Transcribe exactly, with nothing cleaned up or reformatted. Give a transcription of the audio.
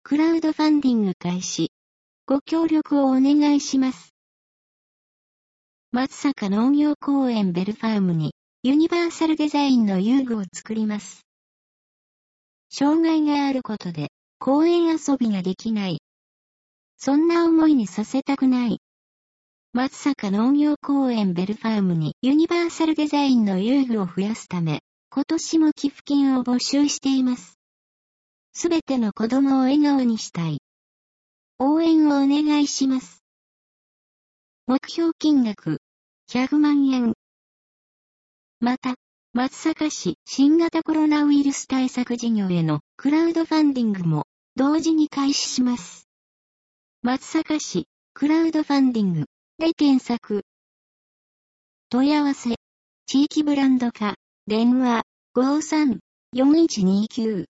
クラウドファンディング開始。ご協力をお願いします。松阪農業公園ベルファームにユニバーサルデザインの遊具を作ります。障害があることで公園遊びができない。そんな思いにさせたくない。松阪農業公園ベルファームにユニバーサルデザインの遊具を増やすため、今年も寄付金を募集しています。すべての子供を笑顔にしたい。応援をお願いします。目標金額、ひゃくまんえん。また、松阪市新型コロナウイルス対策事業へのクラウドファンディングも同時に開始します。松阪市クラウドファンディングで検索。問い合わせ、地域ブランド化、電話、ごーさん よんいちにきゅう